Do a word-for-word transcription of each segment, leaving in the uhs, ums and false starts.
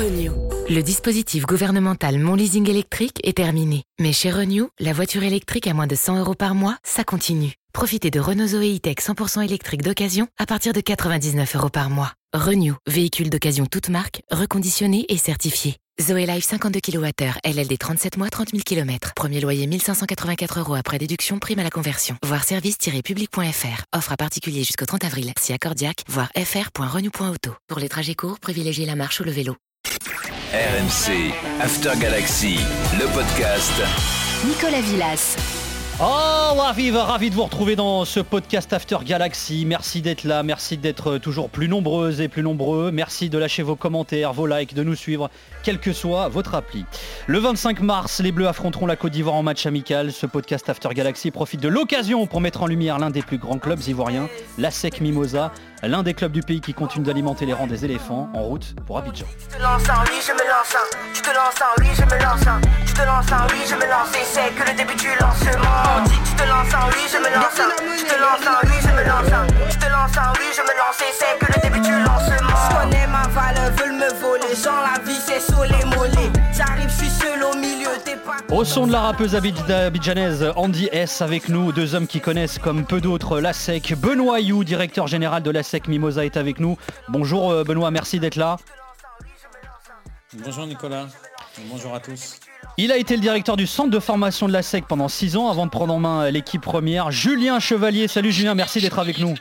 Renew. Le dispositif gouvernemental Mon Leasing électrique est terminé. Mais chez Renew, la voiture électrique à moins de cent euros par mois, ça continue. Profitez de Renault Zoé E-Tech cent pour cent électrique d'occasion à partir de quatre-vingt-dix-neuf euros par mois. Renew, véhicule d'occasion toute marque, reconditionné et certifié. Zoé Life cinquante-deux kilowattheures, L L D trente-sept mois, trente mille kilomètres. Premier loyer mille cinq cent quatre-vingt-quatre euros après déduction, prime à la conversion. Voir service tiret public point f r. Offre à particulier jusqu'au trente avril. Si accordiaque, voir f r point renew point auto. Pour les trajets courts, privilégiez la marche ou le vélo. R M C, After Galaxy, le podcast. Nicolas Villas. Oh, ravi, ravi de vous retrouver dans ce podcast After Galaxy. Merci d'être là, merci d'être toujours plus nombreuses et plus nombreux. Merci de lâcher vos commentaires, vos likes, de nous suivre, quelle que soit votre appli. Le vingt-cinq mars, les Bleus affronteront la Côte d'Ivoire en match amical. Ce podcast After Galaxy profite de l'occasion pour mettre en lumière l'un des plus grands clubs ivoiriens, l'ASEC Mimosa, l'un des clubs du pays qui continue d'alimenter les rangs des éléphants, en route pour Abidjan. Tu te lances en oui, je me lance en. Tu te lances en oui, je me lance en. Tu te lances en oui, je me lance et c'est que le début du lancement. Tu te lances en oui, je me lance en. Tu te lances en oui, je me lance en. Tu te lances en oui, je me lance et c'est que le début du lancement. Je connais ma valeur, veulent me voler. Genre la vie c'est sur les mollets. J'arrive, je suis seul au milieu, t'es pas. Au son de la rappeuse abid- abidjanaise Andy S avec nous, deux hommes qui connaissent comme peu d'autres l'ASEC. Benoît You, directeur général de l'ASEC Mimosa, est avec nous. Bonjour Benoît, merci d'être là. Bonjour Nicolas, bonjour à tous. Il a été le directeur du centre de formation de l'ASEC pendant six ans avant de prendre en main l'équipe première. Julien Chevalier, salut Julien, merci d'être avec nous.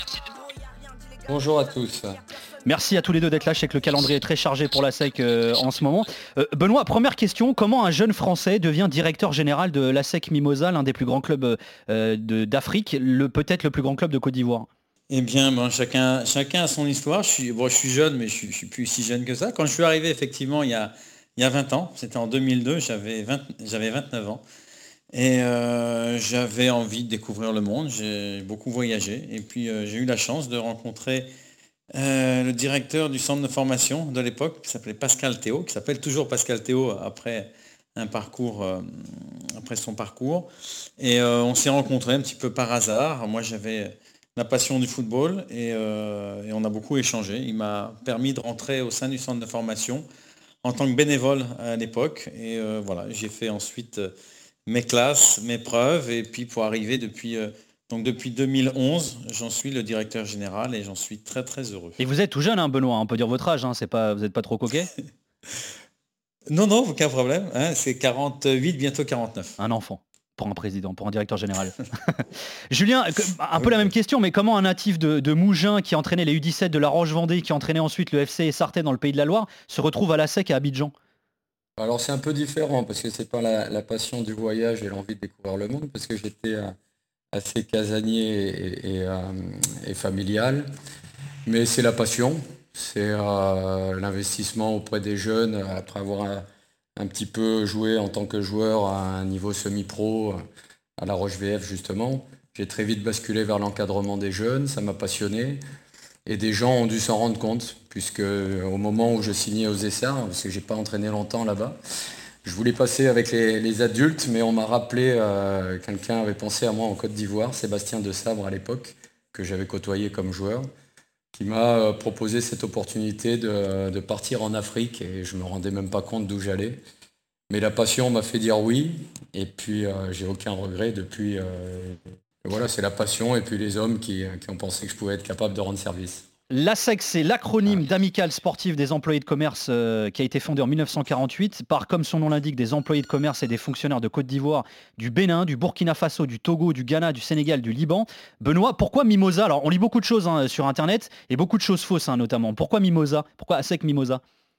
Bonjour à tous. Merci à tous les deux d'être là, je sais que le calendrier est très chargé pour l'ASEC euh, en ce moment. Euh, Benoît, première question, comment un jeune Français devient directeur général de l'ASEC Mimosa, l'un des plus grands clubs euh, de, d'Afrique, le, peut-être le plus grand club de Côte d'Ivoire ? Eh bien, bon, chacun, chacun a son histoire. Je suis, bon, je suis jeune, mais je ne suis plus si jeune que ça. Quand je suis arrivé, effectivement, il y a, il y a vingt ans, c'était en deux mille deux, j'avais, vingt, j'avais vingt-neuf ans. Et euh, j'avais envie de découvrir le monde, j'ai beaucoup voyagé. Et puis, euh, j'ai eu la chance de rencontrer euh, le directeur du centre de formation de l'époque, qui s'appelait Pascal Théo, qui s'appelle toujours Pascal Théo après, un parcours, euh, après son parcours. Et euh, on s'est rencontrés un petit peu par hasard. Moi, j'avais la passion du football et, euh, et on a beaucoup échangé. Il m'a permis de rentrer au sein du centre de formation en tant que bénévole à l'époque. Et euh, voilà, j'ai fait ensuite euh, mes classes, mes preuves. Et puis pour arriver depuis, euh, donc depuis deux mille onze, j'en suis le directeur général et j'en suis très très heureux. Et vous êtes tout jeune, hein, Benoît, on peut dire votre âge, hein, c'est pas, vous n'êtes pas trop coquet. Non, non, aucun problème. Hein, c'est quarante-huit, bientôt quarante-neuf. Un enfant. Pour un président, pour un directeur général. Julien, un peu la même question, mais comment un natif de, de Mougins qui entraînait les U dix-sept de la Roche-Vendée, qui entraînait ensuite le F C Sarthe dans le Pays de la Loire, se retrouve à l'ASEC à Abidjan ? Alors c'est un peu différent parce que c'est pas la, la passion du voyage et l'envie de découvrir le monde, parce que j'étais euh, assez casanier et, et, euh, et familial, mais c'est la passion, c'est euh, l'investissement auprès des jeunes après avoir un, un petit peu joué en tant que joueur à un niveau semi-pro à la Roche-V F justement. J'ai très vite basculé vers l'encadrement des jeunes, ça m'a passionné. Et des gens ont dû s'en rendre compte, puisque au moment où je signais aux Essarts, parce que j'ai pas entraîné longtemps là-bas, je voulais passer avec les, les adultes, mais on m'a rappelé, euh, quelqu'un avait pensé à moi en Côte d'Ivoire, Sébastien de Sabre à l'époque, que j'avais côtoyé comme joueur, qui m'a proposé cette opportunité de, de partir en Afrique, et je me rendais même pas compte d'où j'allais. Mais la passion m'a fait dire oui, et puis euh, j'ai aucun regret depuis. Euh, voilà, c'est la passion et puis les hommes qui, qui ont pensé que je pouvais être capable de rendre service. L'ASEC, c'est l'acronyme d'Amicale sportive des employés de commerce euh, qui a été fondé en dix-neuf cent quarante-huit par, comme son nom l'indique, des employés de commerce et des fonctionnaires de Côte d'Ivoire, du Bénin, du Burkina Faso, du Togo, du Ghana, du Sénégal, du Liban. Benoît, pourquoi Mimosa ? Alors, on lit beaucoup de choses hein, sur Internet et beaucoup de choses fausses hein, notamment. Pourquoi Mimosa ? Pourquoi ASEC Mimosa ?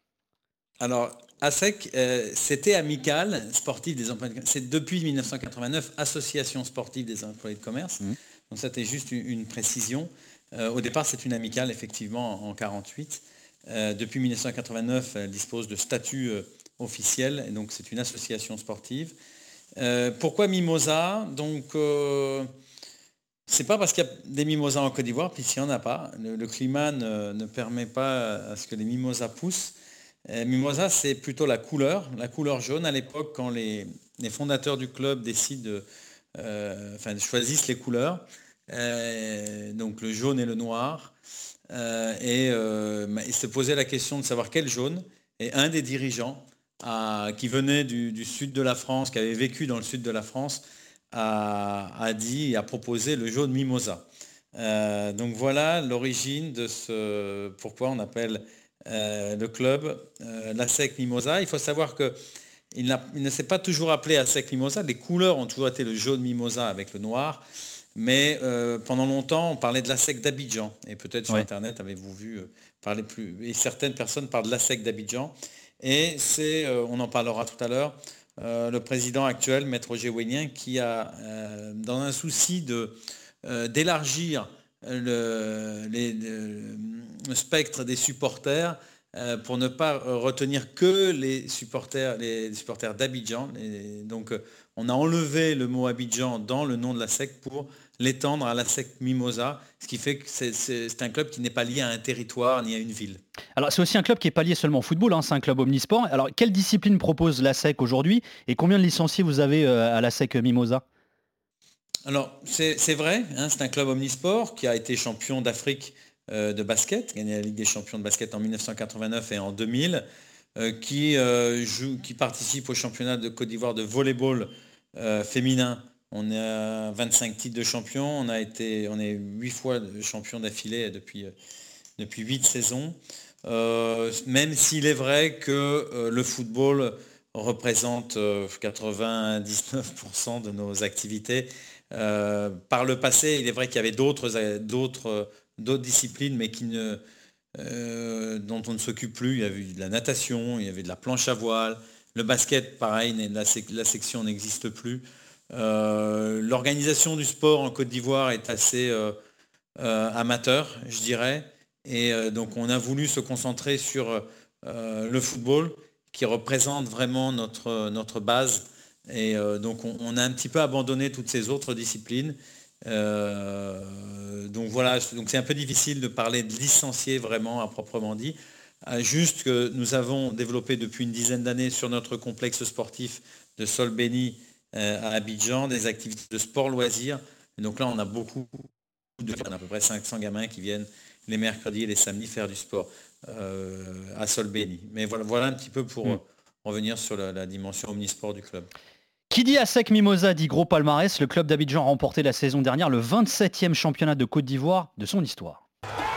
Alors, ASEC, euh, c'était Amicale sportive des employés de commerce. C'est depuis dix-neuf cent quatre-vingt-neuf, Association sportive des employés de commerce. Mmh. Donc ça, c'était juste une, une précision. Euh, au départ, c'est une amicale, effectivement, en mille neuf cent quarante-huit. Euh, depuis dix-neuf cent quatre-vingt-neuf, elle dispose de statut euh, officiel, et donc c'est une association sportive. Euh, pourquoi Mimosa ? Donc, euh, c'est pas parce qu'il y a des mimosas en Côte d'Ivoire, puis s'il n'y en a pas. Le, le climat ne, ne permet pas à ce que les mimosas poussent. Euh, Mimosa, c'est plutôt la couleur, la couleur jaune. À l'époque, quand les, les fondateurs du club décident de, euh, enfin, choisissent les couleurs, euh, donc le jaune et le noir, euh, et euh, ils se posaient la question de savoir quel jaune. Et un des dirigeants à, qui venait du, du sud de la France, qui avait vécu dans le sud de la France, a, a dit et a proposé le jaune mimosa. Euh, donc voilà l'origine de ce, pourquoi on appelle euh, le club euh, l'ASEC Mimosa. Il faut savoir que il, n'a, il ne s'est pas toujours appelé ASEC Mimosa. Les couleurs ont toujours été le jaune mimosa avec le noir. Mais euh, pendant longtemps, on parlait de l'ASEC d'Abidjan. Et peut-être sur ouais. Internet, avez-vous vu euh, parler plus. Et certaines personnes parlent de l'ASEC d'Abidjan. Et c'est, euh, on en parlera tout à l'heure, euh, le président actuel, Maître Roger Ouélien, qui a, euh, dans un souci de, euh, d'élargir le, les, le, le spectre des supporters, euh, pour ne pas retenir que les supporters, les supporters d'Abidjan. Et donc, euh, on a enlevé le mot Abidjan dans le nom de l'ASEC pour l'étendre à l'ASEC Mimosa, ce qui fait que c'est, c'est, c'est un club qui n'est pas lié à un territoire ni à une ville. Alors c'est aussi un club qui n'est pas lié seulement au football, hein, c'est un club omnisport. Alors quelle discipline propose l'ASEC aujourd'hui et combien de licenciés vous avez à l'ASEC Mimosa ? Alors c'est, c'est vrai, hein, c'est un club omnisport qui a été champion d'Afrique euh, de basket, gagné la Ligue des champions de basket en dix-neuf cent quatre-vingt-neuf et en deux mille, euh, qui, euh, joue, qui participe au championnat de Côte d'Ivoire de volleyball euh, féminin. On a vingt-cinq titres de champion, on a été, on est huit fois champion d'affilée depuis, depuis huit saisons. Euh, même s'il est vrai que euh, le football représente euh, quatre-vingt-dix-neuf pour cent de nos activités. Euh, par le passé, il est vrai qu'il y avait d'autres, d'autres, d'autres disciplines, mais qui ne, euh, dont on ne s'occupe plus. Il y avait de la natation, il y avait de la planche à voile, le basket, pareil, la, la section n'existe plus. Euh, l'organisation du sport en Côte d'Ivoire est assez euh, euh, amateur, je dirais, et euh, donc on a voulu se concentrer sur euh, le football qui représente vraiment notre, notre base, et euh, donc on, on a un petit peu abandonné toutes ces autres disciplines. Euh, donc voilà, donc c'est un peu difficile de parler de licenciés vraiment à proprement dit. Juste que nous avons développé depuis une dizaine d'années sur notre complexe sportif de Solbeni à Abidjan, des activités de sport loisirs. Et donc là, on a beaucoup, de, on a à peu près cinq cents gamins qui viennent les mercredis et les samedis faire du sport euh, à Solbeni. Mais voilà, voilà un petit peu pour mmh. revenir sur la, la dimension omnisport du club. Qui dit ASEC Mimosa dit gros palmarès. Le club d'Abidjan a remporté la saison dernière le vingt-septième championnat de Côte d'Ivoire de son histoire.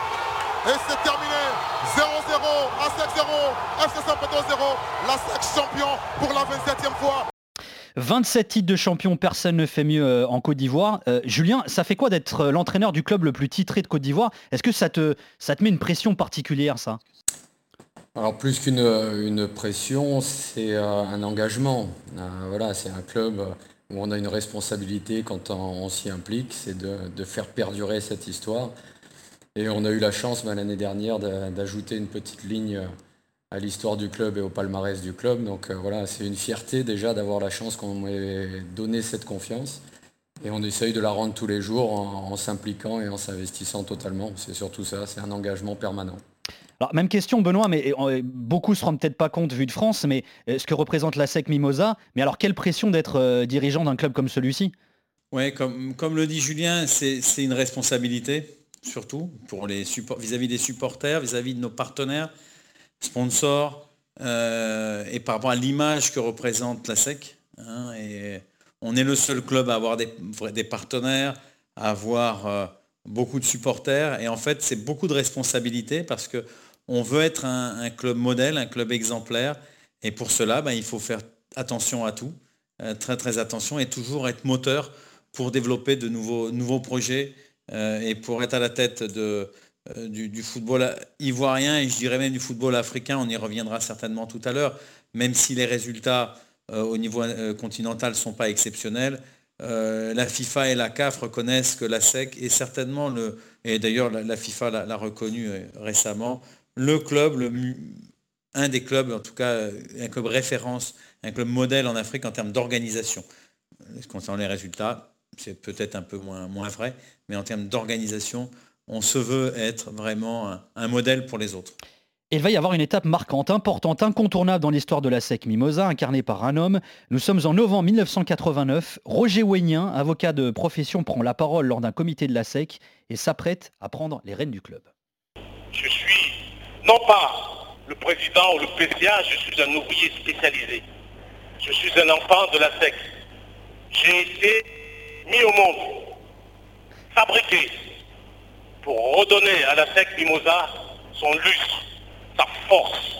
Et c'est terminé, zéro zéro, ASEC zéro, F C Saint-Pétersbourg zéro, l'ASEC champion pour la vingt-septième fois. vingt-sept titres de champion, personne ne fait mieux en Côte d'Ivoire. Euh, Julien, ça fait quoi d'être l'entraîneur du club le plus titré de Côte d'Ivoire ? Est-ce que ça te, ça te met une pression particulière, ça ? Alors plus qu'une une pression, c'est euh, un engagement. Euh, voilà, c'est un club où on a une responsabilité quand on, on s'y implique, c'est de, de faire perdurer cette histoire. Et on a eu la chance ben, l'année dernière de, d'ajouter une petite ligne à l'histoire du club et au palmarès du club. Donc euh, voilà, c'est une fierté déjà d'avoir la chance qu'on m'ait donné cette confiance. Et on essaye de la rendre tous les jours en, en s'impliquant et en s'investissant totalement. C'est surtout ça, c'est un engagement permanent. Alors, même question, Benoît, mais beaucoup ne se rendent peut-être pas compte vu de France, mais ce que représente l'ASEC Mimosa. Mais alors, quelle pression d'être euh, dirigeant d'un club comme celui-ci ? Oui, comme, comme le dit Julien, c'est, c'est une responsabilité, surtout pour les support, vis-à-vis des supporters, vis-à-vis de nos partenaires, sponsors, euh, et par rapport à l'image que représente l'ASEC. Hein, et on est le seul club à avoir des, des partenaires, à avoir euh, beaucoup de supporters. Et en fait, c'est beaucoup de responsabilités parce que on veut être un, un club modèle, un club exemplaire. Et pour cela, ben, il faut faire attention à tout, euh, très très attention, et toujours être moteur pour développer de nouveaux, nouveaux projets euh, et pour être à la tête de, euh, du, du football ivoirien et je dirais même du football africain. On y reviendra certainement tout à l'heure, même si les résultats euh, au niveau euh, continental ne sont pas exceptionnels. Euh, la FIFA et la C A F reconnaissent que l'ASEC est certainement, le, et d'ailleurs la, la FIFA l'a, l'a reconnu euh, récemment, le club, le, un des clubs, en tout cas un club référence, un club modèle en Afrique en termes d'organisation. Concernant les résultats, c'est peut-être un peu moins, moins vrai, mais en termes d'organisation, on se veut être vraiment un, un modèle pour les autres. Et il va y avoir une étape marquante, importante, incontournable dans l'histoire de l'ASEC Mimosa, incarnée par un homme. Nous sommes en novembre mille neuf cent quatre-vingt-neuf. Roger Ouélien, avocat de profession, prend la parole lors d'un comité de l'ASEC et s'apprête à prendre les rênes du club. Je suis non pas le président ou le P C A, je suis un ouvrier spécialisé. Je suis un enfant de la S E C. J'ai été mis au monde, fabriqué, pour redonner à la S E C Mimosa son lustre, sa force.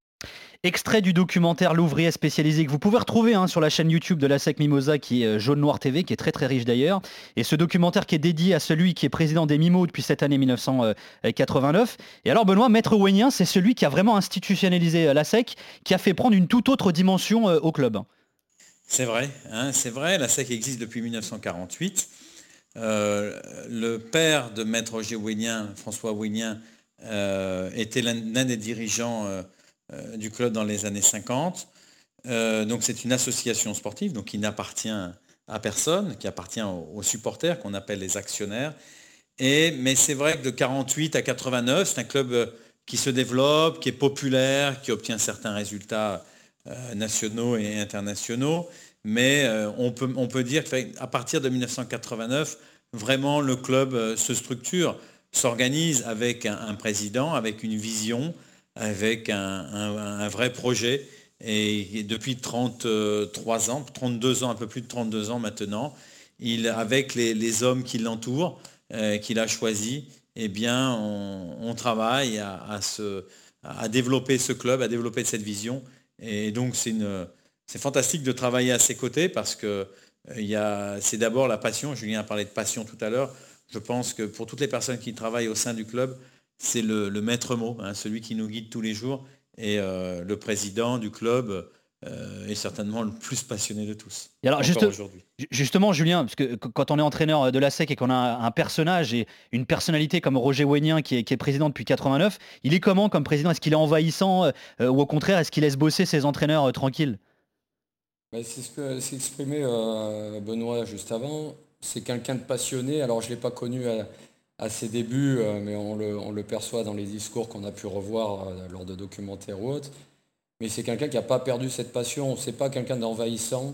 Extrait du documentaire L'ouvrier spécialisé que vous pouvez retrouver hein, sur la chaîne YouTube de la S E C Mimosa qui est Jaune Noir T V, qui est très très riche d'ailleurs. Et ce documentaire qui est dédié à celui qui est président des Mimos depuis cette année mille neuf cent quatre-vingt-neuf. Et alors Benoît, Maître Wenien, c'est celui qui a vraiment institutionnalisé la S E C, qui a fait prendre une toute autre dimension au club. C'est vrai, hein, c'est vrai, la S E C existe depuis mille neuf cent quarante-huit. Euh, le père de Maître Roger Wenien, François Wenien, euh, était l'un, l'un des dirigeants euh, euh, du club dans les années cinquante. Euh, donc c'est une association sportive donc, qui n'appartient à personne, qui appartient aux, aux supporters, qu'on appelle les actionnaires. Et, mais c'est vrai que de quarante-huit à quatre-vingt-neuf, c'est un club qui se développe, qui est populaire, qui obtient certains résultats euh, nationaux et internationaux. Mais euh, on, peut, on peut dire qu'à partir de mille neuf cent quatre-vingt-neuf, vraiment le club euh, se structure, s'organise avec un, un président, avec une vision, avec un, un, un vrai projet. Et, et depuis trente-trois ans, trente-deux ans, un peu plus de trente-deux ans maintenant, il, avec les, les hommes qui l'entourent, euh, qu'il a choisis, eh bien, on, on travaille à, à, se, à développer ce club, à développer cette vision. Et donc, c'est, une, c'est fantastique de travailler à ses côtés parce que euh, il y a, c'est d'abord la passion. Julien a parlé de passion tout à l'heure. Je pense que pour toutes les personnes qui travaillent au sein du club, c'est le, le maître mot, hein, celui qui nous guide tous les jours. Et euh, le président du club euh, est certainement le plus passionné de tous. Et alors, juste, justement, Julien, parce que quand on est entraîneur de la S E C et qu'on a un personnage et une personnalité comme Roger Wenien qui est, qui est président depuis quatre-vingt-neuf, il est comment comme président? Est-ce qu'il est envahissant euh, ou au contraire, est-ce qu'il laisse bosser ses entraîneurs euh, tranquilles? Ben, c'est ce que s'est exprimé euh, Benoît juste avant. C'est quelqu'un de passionné. Alors, je ne l'ai pas connu à, à ses débuts, euh, mais on le, on le perçoit dans les discours qu'on a pu revoir euh, lors de documentaires ou autres. Mais c'est quelqu'un qui n'a pas perdu cette passion. C'est pas quelqu'un d'envahissant,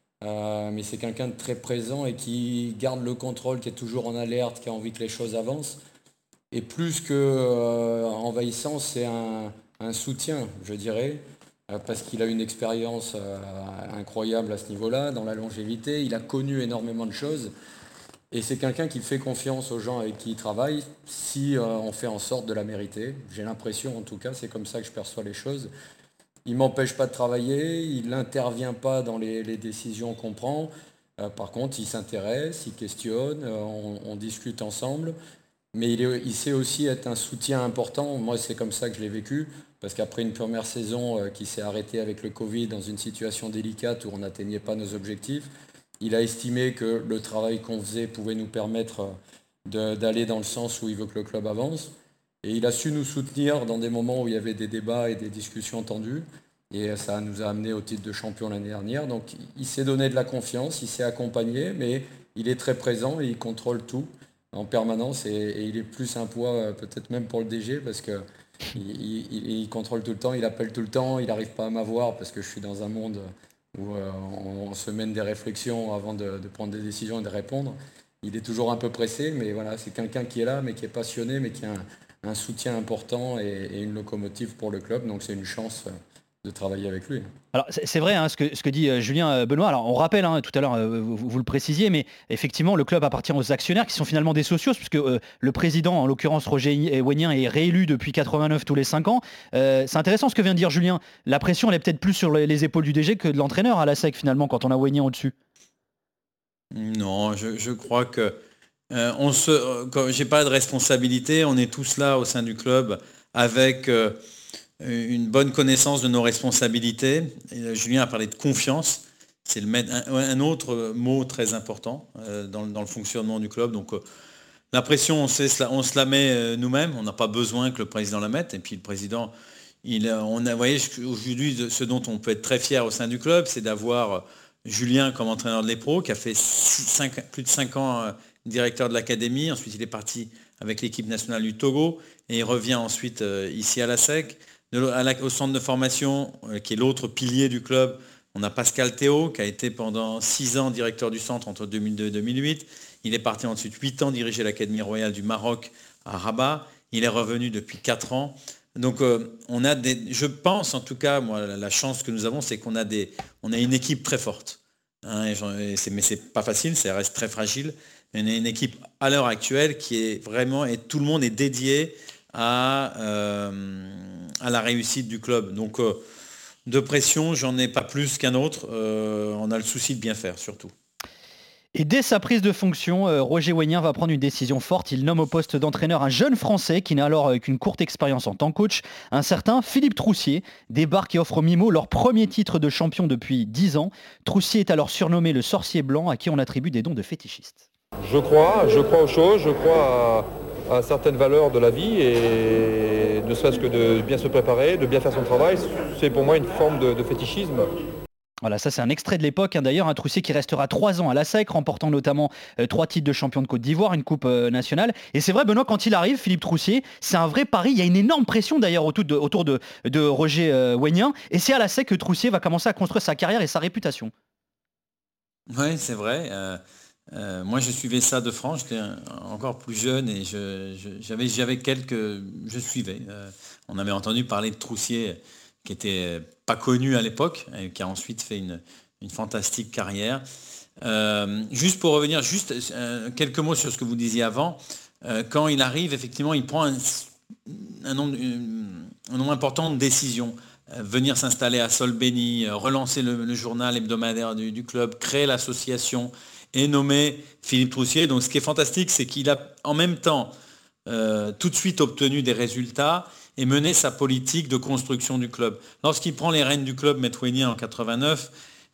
euh, mais c'est quelqu'un de très présent et qui garde le contrôle, qui est toujours en alerte, qui a envie que les choses avancent. Et plus que euh, envahissant, c'est un, un soutien, je dirais, euh, parce qu'il a une expérience euh, incroyable à ce niveau-là, dans la longévité. Il a connu énormément de choses. Et c'est quelqu'un qui fait confiance aux gens avec qui il travaille, si euh, on fait en sorte de la mériter. J'ai l'impression, en tout cas, c'est comme ça que je perçois les choses. Il ne m'empêche pas de travailler, il n'intervient pas dans les, les décisions qu'on prend. Euh, par contre, il s'intéresse, il questionne, euh, on, on discute ensemble. Mais il, est, il sait aussi être un soutien important. Moi, c'est comme ça que je l'ai vécu. Parce qu'après une première saison euh, qui s'est arrêtée avec le Covid dans une situation délicate où on n'atteignait pas nos objectifs, il a estimé que le travail qu'on faisait pouvait nous permettre de, d'aller dans le sens où il veut que le club avance. Et il a su nous soutenir dans des moments où il y avait des débats et des discussions tendues. Et ça nous a amené au titre de champion l'année dernière. Donc il s'est donné de la confiance, il s'est accompagné, mais il est très présent et il contrôle tout en permanence. Et, et il est plus un poids peut-être même pour le D G parce qu'il il, il contrôle tout le temps, il appelle tout le temps, il n'arrive pas à m'avoir parce que je suis dans un monde où euh, on, on se mène des réflexions avant de, de prendre des décisions et de répondre. Il est toujours un peu pressé, mais voilà, c'est quelqu'un qui est là, mais qui est passionné, mais qui a un, un soutien important et, et une locomotive pour le club. Donc c'est une chance de travailler avec lui. Alors c'est, c'est vrai hein, ce, que, ce que dit euh, Julien euh, Benoît. Alors on rappelle hein, tout à l'heure, euh, vous, vous le précisiez, mais effectivement le club appartient aux actionnaires qui sont finalement des socios, puisque euh, le président, en l'occurrence Roger Wenien, est réélu depuis quatre-vingt-neuf tous les cinq ans. Euh, c'est intéressant ce que vient de dire Julien. La pression elle est peut-être plus sur les, les épaules du D G que de l'entraîneur à la S E C finalement quand on a Wenien au-dessus. Non, je, je crois que euh, on se, euh, j'ai pas de responsabilité. On est tous là au sein du club avec euh, une bonne connaissance de nos responsabilités. Et Julien a parlé de confiance. C'est le, un, un autre mot très important euh, dans, dans le fonctionnement du club. Donc, euh, la pression, on, sait, on se la met euh, nous-mêmes. On n'a pas besoin que le président la mette. Et puis, le président, il, on a, vous voyez, aujourd'hui, ce dont on peut être très fier au sein du club, c'est d'avoir euh, Julien comme entraîneur de l'Epro, qui a fait six, cinq, plus de cinq ans euh, directeur de l'académie. Ensuite, il est parti avec l'équipe nationale du Togo. Et il revient ensuite euh, ici à la S E C. De, à la, au centre de formation, euh, qui est l'autre pilier du club, on a Pascal Théo, qui a été pendant six ans directeur du centre entre deux mille deux et deux mille huit. Il est parti ensuite huit ans diriger l'Académie royale du Maroc à Rabat. Il est revenu depuis quatre ans Donc euh, on a des, je pense en tout cas, moi la, la chance que nous avons, c'est qu'on a des, on a une équipe très forte. Hein, et et c'est, mais c'est pas facile, ça reste très fragile. Mais on a une équipe à l'heure actuelle qui est vraiment, et tout le monde est dédié à, euh, à la réussite du club. Donc euh, de pression, j'en ai pas plus qu'un autre. Euh, on a le souci de bien faire surtout. Et dès sa prise de fonction, euh, Roger Wegnien va prendre une décision forte. Il nomme au poste d'entraîneur un jeune Français qui n'a alors euh, qu'une courte expérience en tant que coach. Un certain Philippe Troussier débarque et offre aux Mimos leur premier titre de champion depuis dix ans. Troussier est alors surnommé le sorcier blanc à qui on attribue des dons de fétichiste. Je crois, je crois aux choses, je crois à, à certaines valeurs de la vie et ne serait-ce que de bien se préparer, de bien faire son travail, c'est pour moi une forme de, de fétichisme. Voilà, ça c'est un extrait de l'époque, hein, d'ailleurs, un Troussier qui restera trois ans à la S E C, remportant notamment euh, trois titres de champion de Côte d'Ivoire, une coupe euh, nationale. Et c'est vrai, Benoît, quand il arrive, Philippe Troussier, c'est un vrai pari. Il y a une énorme pression d'ailleurs autour de, autour de, de Roger euh, Wegnien. Et c'est à la S E C que Troussier va commencer à construire sa carrière et sa réputation. Oui, c'est vrai. Euh, euh, moi, je suivais ça de France. J'étais un, encore plus jeune et je, je, j'avais, j'avais quelques... Je suivais. Euh, on avait entendu parler de Troussier, qui était pas connu à l'époque, et qui a ensuite fait une, une fantastique carrière. Euh, juste pour revenir, juste euh, quelques mots sur ce que vous disiez avant. Euh, quand il arrive, effectivement, il prend un, un, nombre, un nombre important de décisions. Euh, venir s'installer à Solbeni, euh, relancer le, le journal hebdomadaire du, du club, créer l'association et nommer Philippe Troussier. Donc ce qui est fantastique, c'est qu'il a en même temps euh, tout de suite obtenu des résultats et mener sa politique de construction du club. Lorsqu'il prend les rênes du club, Maître Wegnien, en quatre-vingt-neuf,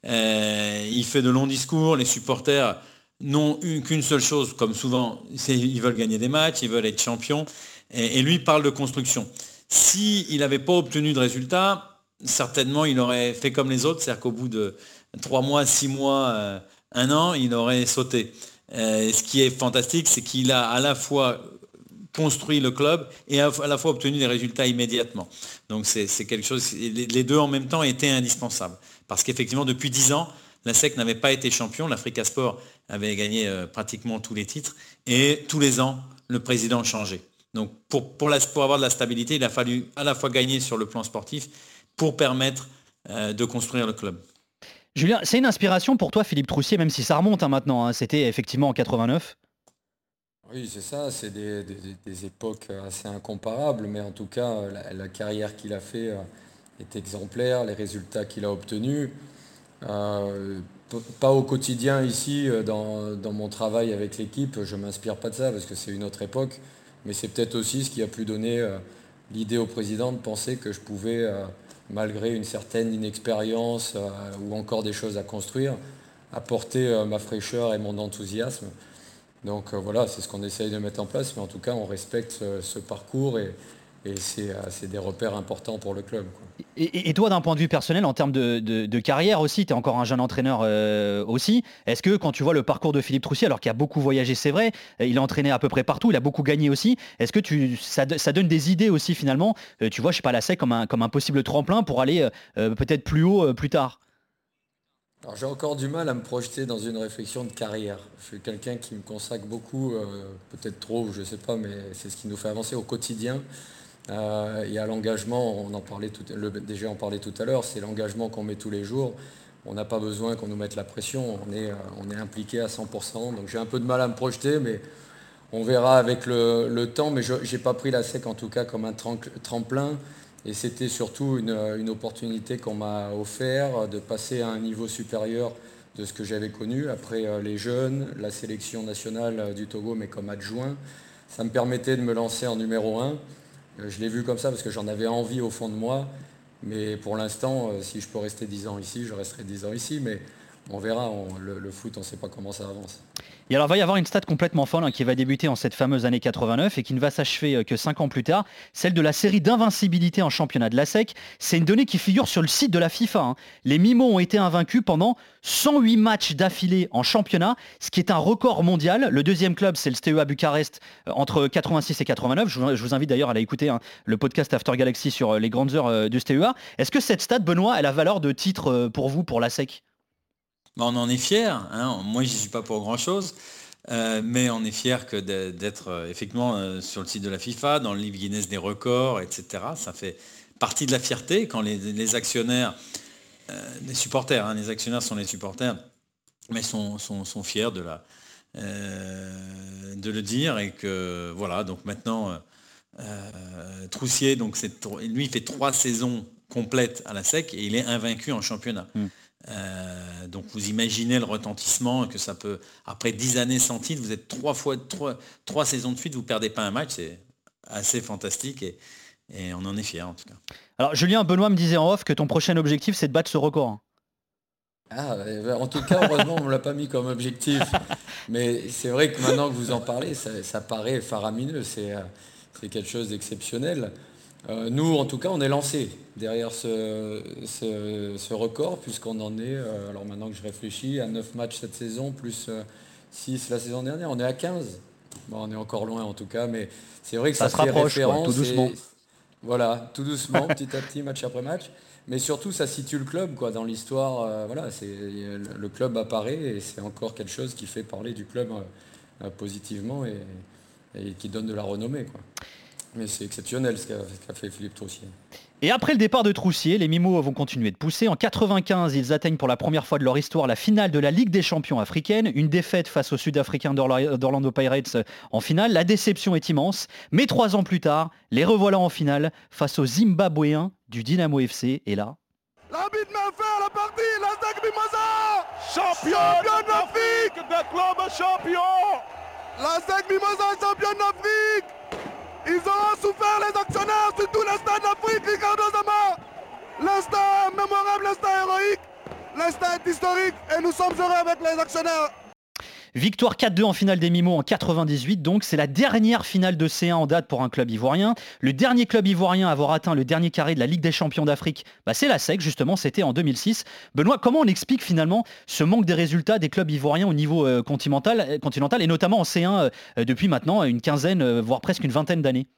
euh, il fait de longs discours, les supporters n'ont eu qu'une seule chose, comme souvent, c'est ils veulent gagner des matchs, ils veulent être champions, et, et lui parle de construction. S'il n'avait pas obtenu de résultats, certainement il aurait fait comme les autres, c'est-à-dire qu'au bout de trois mois, six mois, euh, un an, il aurait sauté. Euh, ce qui est fantastique, c'est qu'il a à la fois construit le club et à la fois obtenu des résultats immédiatement. Donc c'est, c'est quelque chose, les deux en même temps étaient indispensables. Parce qu'effectivement, depuis dix ans, la S E C n'avait pas été champion, l'Africa Sport avait gagné euh, pratiquement tous les titres, et tous les ans, le président changeait. Donc pour, pour, la, pour avoir de la stabilité, il a fallu à la fois gagner sur le plan sportif pour permettre euh, de construire le club. Julien, c'est une inspiration pour toi, Philippe Troussier, même si ça remonte hein, maintenant, hein, c'était effectivement en quatre-vingt-neuf. Oui, c'est ça, c'est des, des, des époques assez incomparables, mais en tout cas, la, la carrière qu'il a fait est exemplaire, les résultats qu'il a obtenus. Euh, pas au quotidien ici, dans, dans mon travail avec l'équipe, je ne m'inspire pas de ça parce que c'est une autre époque, mais c'est peut-être aussi ce qui a pu donner euh, l'idée au président de penser que je pouvais, euh, malgré une certaine inexpérience euh, ou encore des choses à construire, apporter euh, ma fraîcheur et mon enthousiasme. Donc euh, voilà, c'est ce qu'on essaye de mettre en place, mais en tout cas, on respecte ce, ce parcours et, et c'est, euh, c'est des repères importants pour le club, quoi. Et, et toi, d'un point de vue personnel, en termes de, de, de carrière aussi, tu es encore un jeune entraîneur euh, aussi. Est-ce que quand tu vois le parcours de Philippe Troussier, alors qu'il a beaucoup voyagé, c'est vrai, il a entraîné à peu près partout, il a beaucoup gagné aussi, est-ce que tu, ça, ça donne des idées aussi finalement, euh, tu vois, je sais pas, la S E C comme un, comme un possible tremplin pour aller euh, peut-être plus haut euh, plus tard? Alors, j'ai encore du mal à me projeter dans une réflexion de carrière. Je suis quelqu'un qui me consacre beaucoup, euh, peut-être trop, je ne sais pas, mais c'est ce qui nous fait avancer au quotidien. Euh, il y a l'engagement, on en parlait tout, le D G en parlait tout à l'heure, c'est l'engagement qu'on met tous les jours. On n'a pas besoin qu'on nous mette la pression, on est, on est impliqué à cent pour cent. Donc j'ai un peu de mal à me projeter, mais on verra avec le, le temps. Mais je n'ai pas pris la S E C en tout cas comme un tremplin. Et c'était surtout une, une opportunité qu'on m'a offert de passer à un niveau supérieur de ce que j'avais connu. Après euh, les jeunes, la sélection nationale du Togo, mais comme adjoint, ça me permettait de me lancer en numéro un. Euh, je l'ai vu comme ça parce que j'en avais envie au fond de moi. Mais pour l'instant, euh, si je peux rester dix ans ici, je resterai dix ans ici. Mais on verra, on, le, le foot, on ne sait pas comment ça avance. Et alors, il va y avoir une stat complètement folle hein, qui va débuter en cette fameuse année quatre-vingt-neuf et qui ne va s'achever euh, que cinq ans plus tard, celle de la série d'invincibilité en championnat de la S E C. C'est une donnée qui figure sur le site de la FIFA. Hein. Les Mimos ont été invaincus pendant cent huit matchs d'affilée en championnat, ce qui est un record mondial. Le deuxième club, c'est le S T E A Bucarest euh, entre quatre-vingt-six et quatre-vingt-neuf. Je vous, je vous invite d'ailleurs à aller écouter hein, le podcast After Galaxy sur euh, les grandes heures euh, du S T E A. Est-ce que cette stat, Benoît, elle a valeur de titre euh, pour vous, pour la S E C? On en est fiers, hein. Moi je n'y suis pas pour grand chose. Euh, mais on est fier que d'être euh, effectivement euh, sur le site de la FIFA, dans le livre Guinness des records, et cetera. Ça fait partie de la fierté quand les, les actionnaires, euh, les supporters, hein, les actionnaires sont les supporters, mais sont, sont, sont fiers de, la, euh, de le dire. Et que voilà, donc maintenant, euh, euh, Troussier, donc c'est, lui, il fait trois saisons complètes à la S E C et il est invaincu en championnat. Mm. Euh, donc vous imaginez le retentissement que ça peut, après dix années sans titre, vous êtes trois fois trois, trois saisons de suite, vous ne perdez pas un match, c'est assez fantastique et, et on en est fiers en tout cas. Alors Julien, Benoît me disait en off que ton prochain objectif c'est de battre ce record. Ah, en tout cas, heureusement, on ne me l'a pas mis comme objectif. Mais c'est vrai que maintenant que vous en parlez, ça, ça paraît faramineux, c'est, c'est quelque chose d'exceptionnel. Euh, nous, en tout cas, on est lancé derrière ce, ce, ce record, puisqu'on en est, euh, alors maintenant que je réfléchis, à neuf matchs cette saison, plus euh, six la saison dernière, on est à quinze. Bon, on est encore loin en tout cas, mais c'est vrai que ça, ça se rapproche, référence, quoi, tout doucement. Voilà, tout doucement, petit à petit, match après match. Mais surtout, ça situe le club quoi, dans l'histoire. Euh, voilà, c'est, le club apparaît et c'est encore quelque chose qui fait parler du club euh, positivement et, et qui donne de la renommée, quoi. Mais c'est exceptionnel ce qu'a, ce qu'a fait Philippe Troussier. Et après le départ de Troussier, les Mimos vont continuer de pousser. En quatre-vingt-quinze, ils atteignent pour la première fois de leur histoire la finale de la Ligue des champions africaine. Une défaite face aux Sud-Africains d'Orlando Pirates en finale. La déception est immense. Mais trois ans plus tard, les revoilà en finale face aux Zimbabwéens du Dynamo F C. Et là... L'arbitre met fin à la partie, la S E C Mimosa champion d'Afrique, des clubs champions. La S E C Mimosa championne d'Afrique. Ils auront souffert, les actionnaires, sur tous les stades d'Afrique, Ricardo Zama. L'instant mémorable, l'instant héroïque, l'instant est historique et nous sommes heureux avec les actionnaires. Victoire quatre deux en finale des Mimos en quatre-vingt-dix-huit, donc c'est la dernière finale de C un en date pour un club ivoirien. Le dernier club ivoirien à avoir atteint le dernier carré de la Ligue des champions d'Afrique, bah c'est la S E C justement, c'était en deux mille six. Benoît, comment on explique finalement ce manque des résultats des clubs ivoiriens au niveau euh, continental, continental et notamment en C un euh, depuis maintenant une quinzaine, euh, voire presque une vingtaine d'années?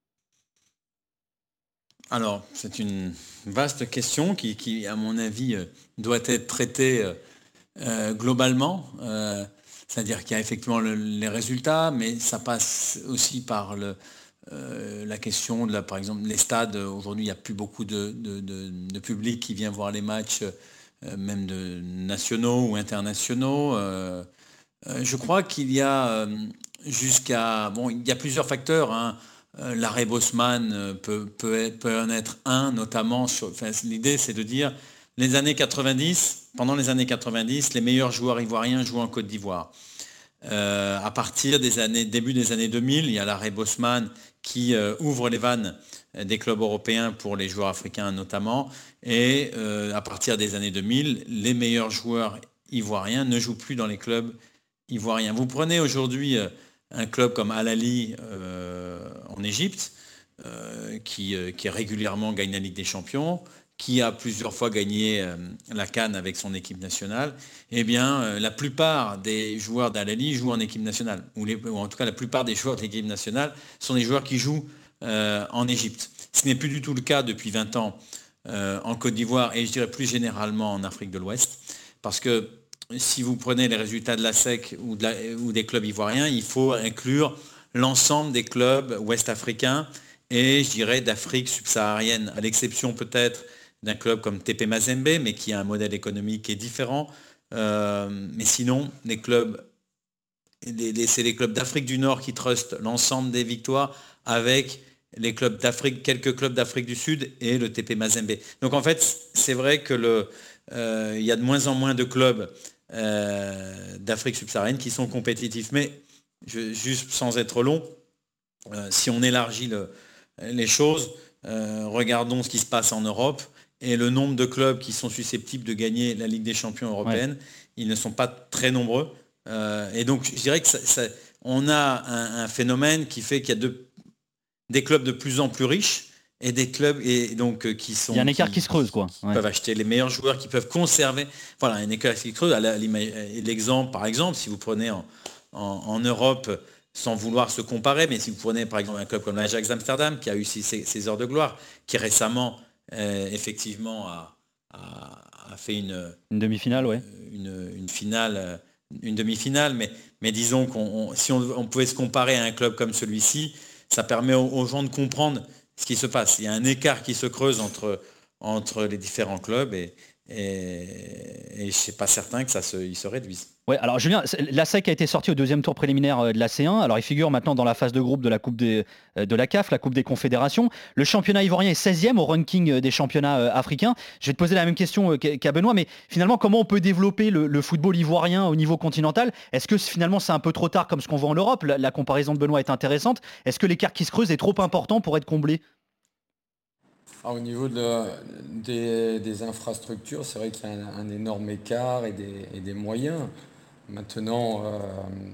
Alors, c'est une vaste question qui, qui à mon avis, euh, doit être traitée euh, euh, globalement. Euh, C'est-à-dire qu'il y a effectivement le, les résultats, mais ça passe aussi par le, euh, la question de la, par exemple, les stades. Aujourd'hui, il n'y a plus beaucoup de, de, de, de public qui vient voir les matchs, euh, même de nationaux ou internationaux. Euh, euh, je crois qu'il y a euh, jusqu'à... Bon, il y a plusieurs facteurs, hein. Euh, l'arrêt Bosman peut, peut, être, peut en être un, notamment sur... Enfin, l'idée, c'est de dire... Les années quatre-vingt-dix, pendant les années quatre-vingt-dix, les meilleurs joueurs ivoiriens jouent en Côte d'Ivoire. Euh, à partir des années, début des années deux mille, il y a l'arrêt Bosman qui euh, ouvre les vannes des clubs européens pour les joueurs africains notamment. Et euh, à partir des années deux mille, les meilleurs joueurs ivoiriens ne jouent plus dans les clubs ivoiriens. Vous prenez aujourd'hui euh, un club comme Al Ahly euh, en Égypte, euh, qui, euh, qui régulièrement gagne la Ligue des Champions, qui a plusieurs fois gagné euh, la CAN avec son équipe nationale, eh bien, euh, la plupart des joueurs d'Al Ahly jouent en équipe nationale, ou, les, ou en tout cas la plupart des joueurs de l'équipe nationale sont des joueurs qui jouent euh, en Égypte. Ce n'est plus du tout le cas depuis vingt ans euh, en Côte d'Ivoire et je dirais plus généralement en Afrique de l'Ouest, parce que si vous prenez les résultats de la S E C ou, de la, ou des clubs ivoiriens, il faut inclure l'ensemble des clubs ouest-africains et je dirais d'Afrique subsaharienne, à l'exception peut-être d'un club comme T P Mazembe, mais qui a un modèle économique qui est différent. Euh, mais sinon, les clubs, les, les, c'est les clubs d'Afrique du Nord qui trustent l'ensemble des victoires avec les clubs d'Afrique, quelques clubs d'Afrique du Sud et le T P Mazembe. Donc en fait, c'est vrai que le, euh, il y a de moins en moins de clubs euh, d'Afrique subsaharienne qui sont compétitifs. Mais je, juste sans être long, euh, si on élargit le, les choses, euh, regardons ce qui se passe en Europe. Et le nombre de clubs qui sont susceptibles de gagner la Ligue des champions européenne, ouais. Ils ne sont pas très nombreux. Euh, et donc, je dirais que ça, ça, on a un, un phénomène qui fait qu'il y a de, des clubs de plus en plus riches et des clubs et donc euh, qui sont... Il y a un écart qui, qui se creuse, quoi. Qui ouais. peuvent acheter les meilleurs joueurs, qui peuvent conserver... Voilà, un écart qui se creuse. L'exemple, par exemple, si vous prenez en, en, en Europe, sans vouloir se comparer, mais si vous prenez, par exemple, un club comme l'Ajax Amsterdam, qui a eu ses, ses heures de gloire, qui récemment... Euh, effectivement a, a, a fait une, une demi-finale, ouais. une, une finale une demi-finale, mais, mais disons qu'on on, si on, on pouvait se comparer à un club comme celui-ci, ça permet aux, aux gens de comprendre ce qui se passe. Il y a un écart qui se creuse entre, entre les différents clubs et, et, et je ne suis pas certain que ça se, il se réduise. Ouais, alors Julien, l'A S E C a été sorti au deuxième tour préliminaire de la C un. Alors il figure maintenant dans la phase de groupe de la Coupe des, de la C A F, la Coupe des Confédérations. Le championnat ivoirien est seizième au ranking des championnats africains. Je vais te poser la même question qu'à Benoît, mais finalement, comment on peut développer le, le football ivoirien au niveau continental ? Est-ce que finalement c'est un peu trop tard comme ce qu'on voit en Europe ? la, la comparaison de Benoît est intéressante. Est-ce que l'écart qui se creuse est trop important pour être comblé ? Ah, au niveau de, des, des infrastructures, c'est vrai qu'il y a un, un énorme écart et des, et des moyens. Maintenant, euh,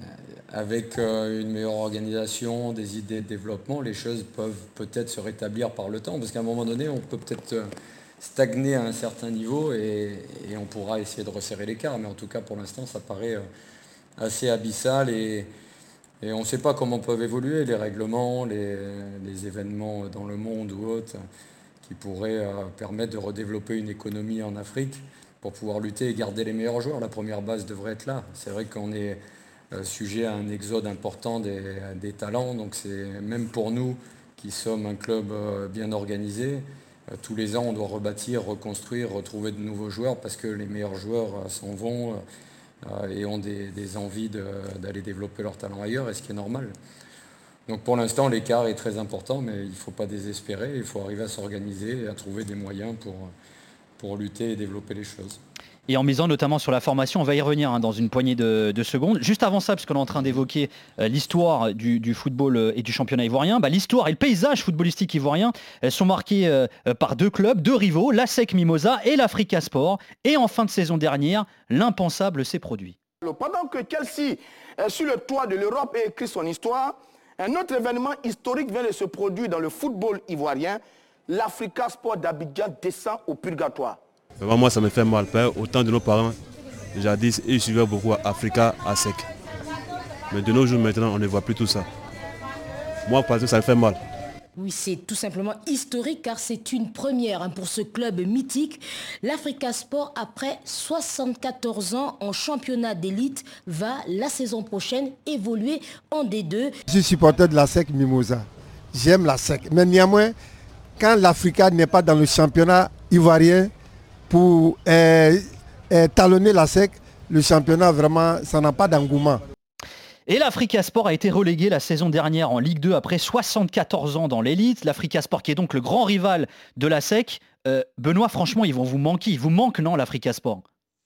avec euh, une meilleure organisation, des idées de développement, les choses peuvent peut-être se rétablir par le temps, parce qu'à un moment donné, on peut peut-être euh, stagner à un certain niveau et, et on pourra essayer de resserrer l'écart. Mais en tout cas, pour l'instant, ça paraît euh, assez abyssal et, et on ne sait pas comment peuvent évoluer les règlements, les, les événements dans le monde ou autres qui pourraient euh, permettre de redévelopper une économie en Afrique pour pouvoir lutter et garder les meilleurs joueurs. La première base devrait être là. C'est vrai qu'on est euh, sujet à un exode important des, des talents, donc c'est même pour nous qui sommes un club euh, bien organisé, euh, tous les ans on doit rebâtir, reconstruire, retrouver de nouveaux joueurs parce que les meilleurs joueurs euh, s'en vont euh, et ont des, des envies de, d'aller développer leur talent ailleurs, et ce qui est normal. Donc pour l'instant l'écart est très important, mais il ne faut pas désespérer, il faut arriver à s'organiser et à trouver des moyens pour... pour lutter et développer les choses. Et en misant notamment sur la formation, on va y revenir hein, dans une poignée de, de secondes. Juste avant ça, parce qu'on est en train d'évoquer euh, l'histoire du, du football euh, et du championnat ivoirien, bah, l'histoire et le paysage footballistique ivoirien euh, sont marqués euh, par deux clubs, deux rivaux, l'A S E C Mimosa et l'Africa Sport. Et en fin de saison dernière, l'impensable s'est produit. Pendant que Chelsea est sur le toit de l'Europe et écrit son histoire, un autre événement historique vient de se produire dans le football ivoirien. L'Africa Sport d'Abidjan descend au purgatoire. Moi, ça me fait mal. Au temps de nos parents, jadis, ils suivaient beaucoup Africa A S E C. Mais de nos jours, maintenant, on ne voit plus tout ça. Moi, parce que ça me fait mal. Oui, c'est tout simplement historique car c'est une première hein, pour ce club mythique. L'Africa Sport, après soixante-quatorze ans en championnat d'élite, va la saison prochaine évoluer en D deux. Je suis supporter de l'A S E C Mimosa. J'aime l'A S E C. Mais néanmoins, quand l'Africa n'est pas dans le championnat ivoirien pour euh, euh, talonner l'A S E C, le championnat vraiment, ça n'a pas d'engouement. Et l'Africa Sport a été relégué la saison dernière en Ligue deux après soixante-quatorze ans dans l'élite. L'Africa Sport qui est donc le grand rival de l'A S E C. Euh, Benoît, franchement, ils vont vous manquer. Ils vous manquent, non, l'Africa Sport ?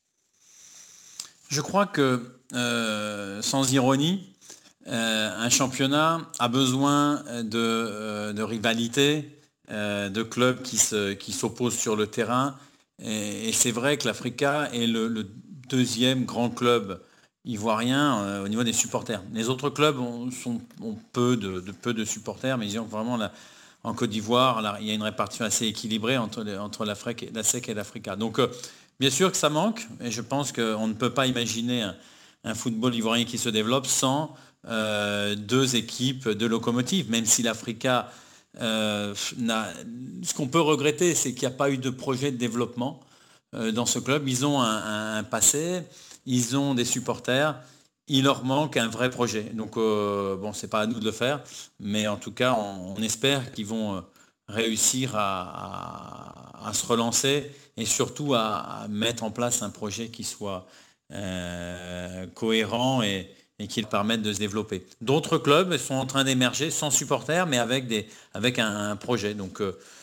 Je crois que, euh, sans ironie, euh, un championnat a besoin de, euh, de rivalité, euh, de clubs qui, se, qui s'opposent sur le terrain. Et, et c'est vrai que l'Africa est le, le deuxième grand club ivoirien euh, au niveau des supporters. Les autres clubs ont, sont, ont peu, de, de, peu de supporters, mais disons que vraiment la, en Côte d'Ivoire, là, il y a une répartition assez équilibrée entre, les, entre l'A S E C et l'Africa. Donc euh, bien sûr que ça manque, et je pense qu'on ne peut pas imaginer un, un football ivoirien qui se développe sans euh, deux équipes de locomotives, même si l'Africa, euh, n'a... ce qu'on peut regretter, c'est qu'il n'y a pas eu de projet de développement euh, dans ce club. Ils ont un, un, un passé, ils ont des supporters, il leur manque un vrai projet. Donc, euh, bon, c'est pas à nous de le faire, mais en tout cas, on, on espère qu'ils vont réussir à, à, à se relancer et surtout à, à mettre en place un projet qui soit euh, cohérent et, et qui leur permette de se développer. D'autres clubs sont en train d'émerger sans supporters, mais avec, des, avec un, un projet. Donc,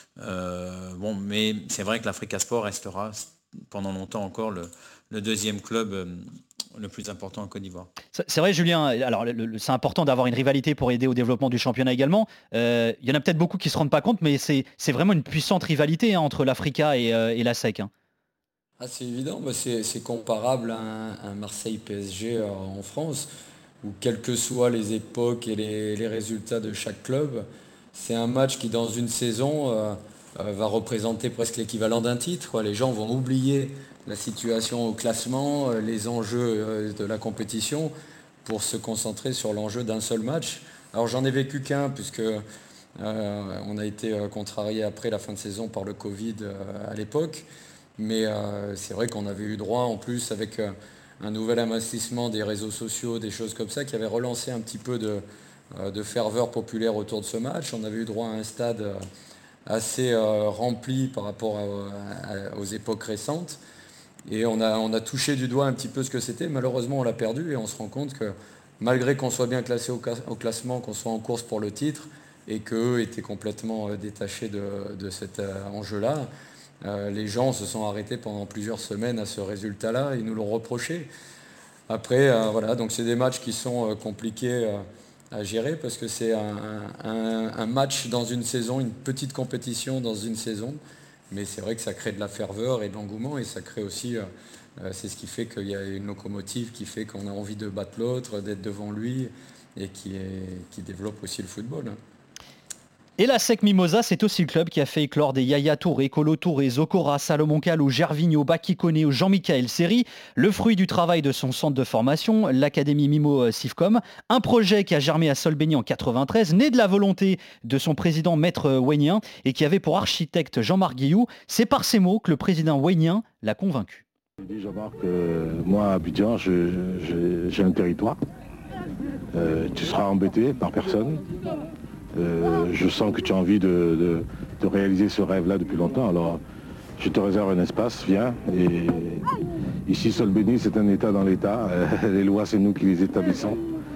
euh, bon, mais c'est vrai que l'Africa Sport restera pendant longtemps encore le le deuxième club euh, le plus important en Côte d'Ivoire. C'est vrai, Julien, alors le, le, c'est important d'avoir une rivalité pour aider au développement du championnat également. Euh, il y en a peut-être beaucoup qui ne se rendent pas compte, mais c'est, c'est vraiment une puissante rivalité hein, entre l'Africa et, euh, et l'A S E C. Hein. Ah, c'est évident, bah, c'est, c'est comparable à un, un Marseille-P S G euh, en France, où quelles que soient les époques et les, les résultats de chaque club, c'est un match qui, dans une saison, euh, euh, va représenter presque l'équivalent d'un titre. Quoi. Les gens vont oublier la situation au classement, les enjeux de la compétition pour se concentrer sur l'enjeu d'un seul match. Alors j'en ai vécu qu'un puisque euh, on a été contrarié après la fin de saison par le Covid euh, à l'époque, mais euh, c'est vrai qu'on avait eu droit en plus avec euh, un nouvel investissement des réseaux sociaux, des choses comme ça, qui avait relancé un petit peu de, de ferveur populaire autour de ce match. On avait eu droit à un stade assez euh, rempli par rapport à, à, aux époques récentes. Et on a, on a touché du doigt un petit peu ce que c'était. Malheureusement, on l'a perdu et on se rend compte que malgré qu'on soit bien classé au, au classement, qu'on soit en course pour le titre et qu'eux étaient complètement euh, détachés de, de cet euh, enjeu-là, euh, les gens se sont arrêtés pendant plusieurs semaines à ce résultat-là et nous l'ont reproché. Après, euh, voilà, donc c'est des matchs qui sont euh, compliqués euh, à gérer parce que c'est un, un, un match dans une saison, une petite compétition dans une saison. Mais c'est vrai que ça crée de la ferveur et de l'engouement et ça crée aussi, euh, c'est ce qui fait qu'il y a une locomotive qui fait qu'on a envie de battre l'autre, d'être devant lui et qui, est, qui développe aussi le football. Et la S E C Mimosa, c'est aussi le club qui a fait éclore des Yaya Touré, Kolo Touré, Zokora, Salomon Kalou, Gervinho, Baki Koné, Jean-Michel Seri, le fruit du travail de son centre de formation, l'Académie Mimo Sifcom, un projet qui a germé à Solbeni en quatre-vingt-treize, né de la volonté de son président Maître Wegnien et qui avait pour architecte Jean-Marc Guillou. C'est par ces mots que le président Wegnien l'a convaincu. Je dis Jean-Marc, euh, moi à Abidjan, je, je, j'ai un territoire. Euh, tu seras embêté par personne. Euh, je sens que tu as envie de, de, de réaliser ce rêve-là depuis longtemps, alors je te réserve un espace, viens. Et ici, Solbeni, c'est un État dans l'État. Euh, les lois, c'est nous qui les établissons.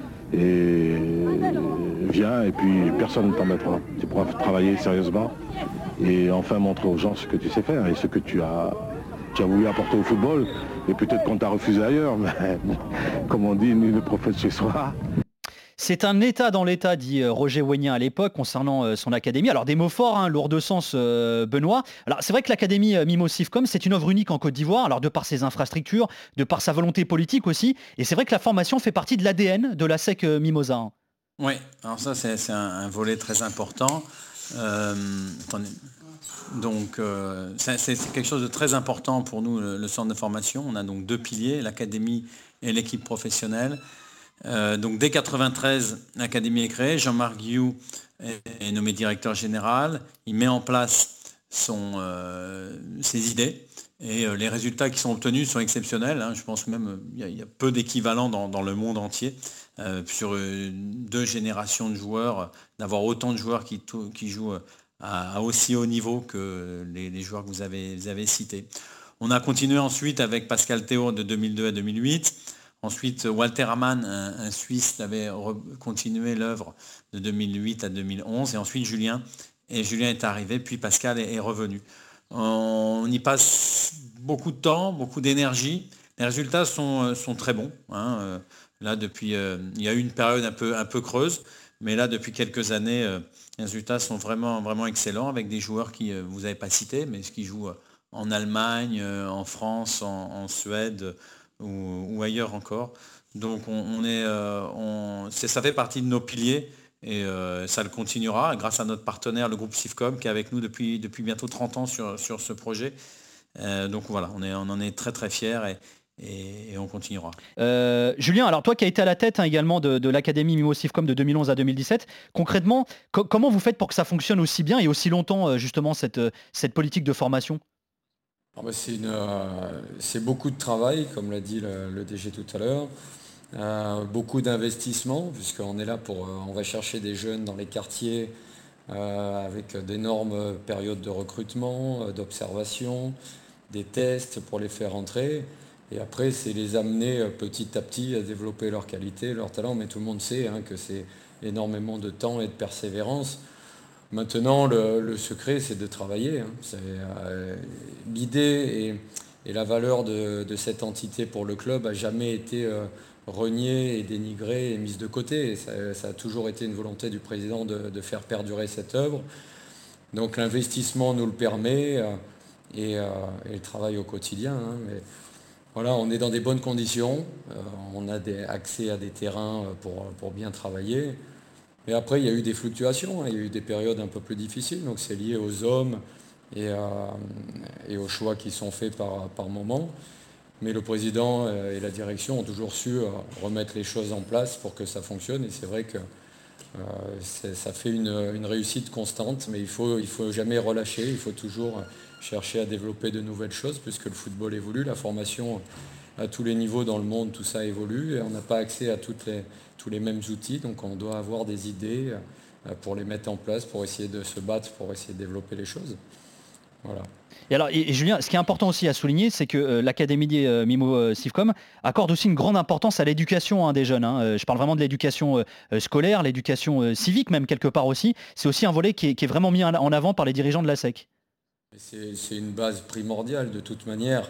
Et viens, et puis personne ne t'embêtera. Tu pourras travailler sérieusement et enfin montrer aux gens ce que tu sais faire et ce que tu as, tu as voulu apporter au football. Et peut-être qu'on t'a refusé ailleurs, mais comme on dit, nul ne prophète chez soi. C'est un État dans l'État, dit Roger Wegnien à l'époque, concernant son académie. Alors des mots forts, hein, lourds de sens, euh, Benoît. Alors c'est vrai que l'académie Mimo Sifcom, c'est une œuvre unique en Côte d'Ivoire, alors de par ses infrastructures, de par sa volonté politique aussi. Et c'est vrai que la formation fait partie de l'A D N de la S E C Mimosa. Oui, alors ça c'est, c'est un, un volet très important. Euh, attendez. Donc euh, c'est, c'est quelque chose de très important pour nous, le, le centre de formation. On a donc deux piliers, l'académie et l'équipe professionnelle. Euh, donc dès quatre-vingt-treize, l'académie est créée, Jean-Marc Guillou est, est nommé directeur général, il met en place son, euh, ses idées et euh, les résultats qui sont obtenus sont exceptionnels, hein. Je pense même qu'il y, y a peu d'équivalents dans, dans le monde entier euh, sur euh, deux générations de joueurs, d'avoir autant de joueurs qui, qui jouent à, à aussi haut niveau que les, les joueurs que vous avez, vous avez cités. On a continué ensuite avec Pascal Théo de deux mille deux à deux mille huit. Ensuite, Walter Hamann, un, un Suisse, avait re- continué l'œuvre de deux mille huit à deux mille onze. Et ensuite, Julien. Et Julien est arrivé, puis Pascal est, est revenu. On y passe beaucoup de temps, beaucoup d'énergie. Les résultats sont, sont très bons. Hein. Là, depuis, euh, il y a eu une période un peu, un peu creuse. Mais là, depuis quelques années, euh, les résultats sont vraiment, vraiment excellents avec des joueurs qui, euh, vous n'avez pas cités, mais qui jouent en Allemagne, euh, en France, en, en Suède, Ou, ou ailleurs encore. Donc on, on est, euh, on, c'est, ça fait partie de nos piliers et euh, ça le continuera grâce à notre partenaire, le groupe Sifcom, qui est avec nous depuis, depuis bientôt trente ans sur, sur ce projet. Euh, donc voilà, on, est, on en est très très fiers et, et, et on continuera. Euh, Julien, alors toi qui as été à la tête hein, également de, de l'académie Mimo Sifcom de deux mille onze à deux mille dix-sept, concrètement, co- comment vous faites pour que ça fonctionne aussi bien et aussi longtemps justement cette, cette politique de formation ? Ah bah c'est, une, euh, c'est beaucoup de travail, comme l'a dit le, le D G tout à l'heure, euh, beaucoup d'investissements, puisqu'on est là pour, euh, on va chercher des jeunes dans les quartiers euh, avec d'énormes périodes de recrutement, euh, d'observation, des tests pour les faire entrer. Et après, c'est les amener euh, petit à petit à développer leur qualité, leur talent. Mais tout le monde sait hein, que c'est énormément de temps et de persévérance. Maintenant, le, le secret, c'est de travailler. Hein. C'est, euh, l'idée et, et la valeur de, de cette entité pour le club n'a jamais été euh, reniée et dénigrée et mise de côté. Et ça, ça a toujours été une volonté du président de, de faire perdurer cette œuvre. Donc l'investissement nous le permet euh, et, euh, et le travail au quotidien. Hein. Mais voilà, on est dans des bonnes conditions. Euh, on a des, accès à des terrains pour, pour bien travailler. Mais après, il y a eu des fluctuations, hein, il y a eu des périodes un peu plus difficiles, donc c'est lié aux hommes et, euh, et aux choix qui sont faits par, par moment. Mais le président et la direction ont toujours su euh, remettre les choses en place pour que ça fonctionne. Et c'est vrai que euh, c'est, ça fait une, une réussite constante, mais il ne faut, il faut jamais relâcher, il faut toujours chercher à développer de nouvelles choses, puisque le football évolue, la formation à tous les niveaux dans le monde, tout ça évolue et on n'a pas accès à toutes les, tous les mêmes outils. Donc on doit avoir des idées pour les mettre en place, pour essayer de se battre, pour essayer de développer les choses. Voilà. Et alors, et, et Julien, ce qui est important aussi à souligner, c'est que euh, l'Académie euh, Mimo euh, Sifcom accorde aussi une grande importance à l'éducation hein, des jeunes. Hein. Euh, je parle vraiment de l'éducation euh, scolaire, l'éducation euh, civique même quelque part aussi. C'est aussi un volet qui est, qui est vraiment mis en avant par les dirigeants de la S E C. C'est, c'est une base primordiale de toute manière.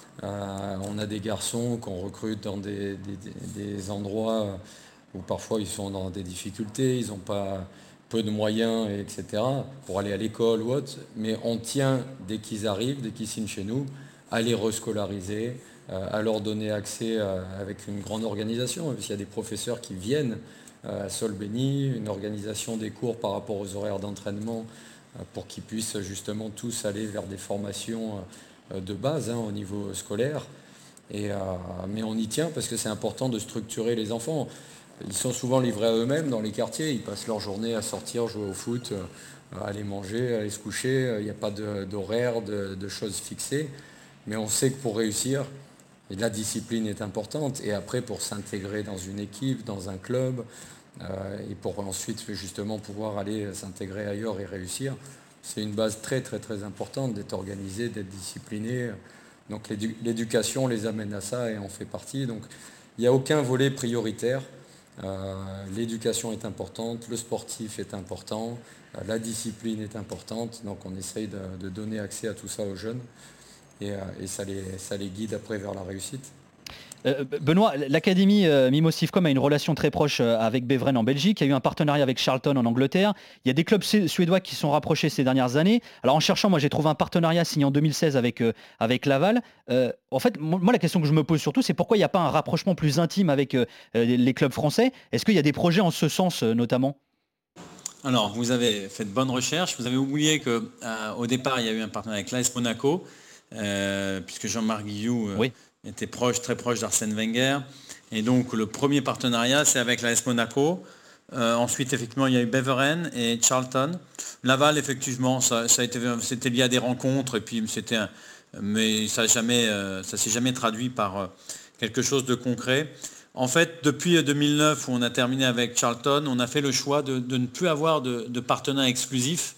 Euh, on a des garçons qu'on recrute dans des, des, des endroits où parfois ils sont dans des difficultés, ils n'ont pas peu de moyens, et cetera, pour aller à l'école ou autre, mais on tient, dès qu'ils arrivent, dès qu'ils signent chez nous, à les rescolariser, euh, à leur donner accès euh, avec une grande organisation. Il y a des professeurs qui viennent euh, à Solbeni, une organisation des cours par rapport aux horaires d'entraînement, euh, pour qu'ils puissent justement tous aller vers des formations euh, de base hein, au niveau scolaire. Et, euh, mais on y tient parce que c'est important de structurer les enfants. Ils sont souvent livrés à eux-mêmes dans les quartiers, ils passent leur journée à sortir, jouer au foot, à aller manger, à aller se coucher, il n'y a pas de, d'horaire, de, de choses fixées, mais on sait que pour réussir, la discipline est importante, et après pour s'intégrer dans une équipe, dans un club, euh, et pour ensuite justement pouvoir aller s'intégrer ailleurs et réussir, c'est une base très très très importante d'être organisé, d'être discipliné, donc l'édu- l'éducation les amène à ça et on fait partie, donc il n'y a aucun volet prioritaire. Euh, l'éducation est importante, le sportif est important, euh, la discipline est importante, donc on essaye de, de donner accès à tout ça aux jeunes et, euh, et ça, les, ça les guide après vers la réussite. Euh, Benoît, l'Académie euh, Mimo Sifcom a une relation très proche euh, avec Beveren en Belgique. Il y a eu un partenariat avec Charlton en Angleterre. Il y a des clubs su- suédois qui sont rapprochés ces dernières années. Alors en cherchant, moi j'ai trouvé un partenariat signé en deux mille seize avec, euh, avec Laval. Euh, en fait, moi la question que je me pose surtout, c'est pourquoi il n'y a pas un rapprochement plus intime avec euh, les clubs français. Est-ce qu'il y a des projets en ce sens euh, notamment ? Alors, vous avez fait de bonnes recherches. Vous avez oublié qu'au euh, départ, il y a eu un partenariat avec l'A S Monaco, euh, puisque Jean-Marc Guillou euh, oui. était proche, très proche d'Arsène Wenger. Et donc, le premier partenariat, c'est avec l'A S Monaco. Euh, ensuite, effectivement, il y a eu Beveren et Charlton. Laval, effectivement, ça, ça a été, c'était lié à des rencontres, et puis c'était un, mais ça ne s'est jamais traduit par euh, quelque chose de concret. En fait, depuis deux mille neuf, où on a terminé avec Charlton, on a fait le choix de, de ne plus avoir de, de partenaire exclusif